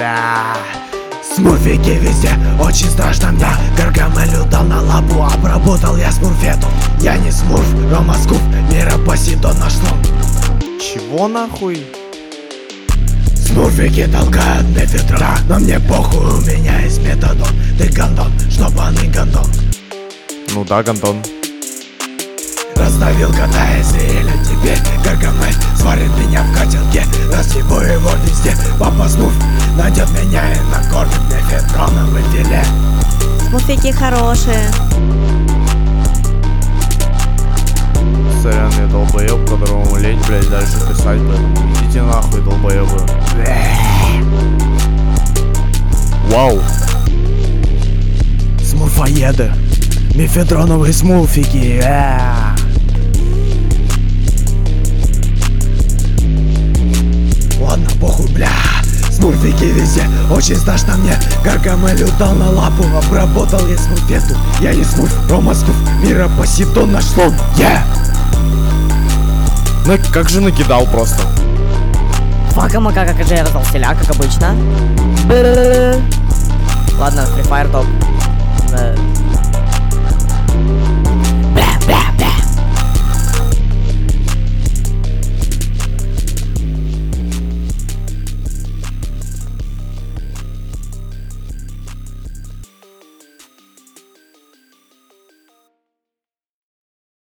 бля. Смурфики везде, очень страшно мне. Гаргамелю дал на лапу, обработал я смурфету. Я не смурф, Рома Скуф, мира Посейдон наш слон. Чего нахуй? Смурфики толкают мефедрон, но мне похуй, у меня есть метадон. Ты гандон, штопанный гандон. Ну да, гандон. Раздавил кота из Риэля, теперь Гаргамель сварит меня в котелке. Разъебу его везде, папа Смурф найдет меня и накормит мефедроновым филе. Смурфики хорошие. Сорян, я долбоеб, которому лень, блядь, дальше писать, поэтому идите нахуй, долбоебы. Вау. Смурфоеды, мефедроновые смурфики. Ладно, похуй, бля. Смурфики везде, очень страшно мне. Гаргамелю дал на лапу, обработал я смурфету. Я не смурф, Рома Скуф, мира Посейдон наш слон. Ну как же накидал просто. Фака мака, как же я раздал селя, как обычно. Ладно, Free Fire топ. Бля, бля.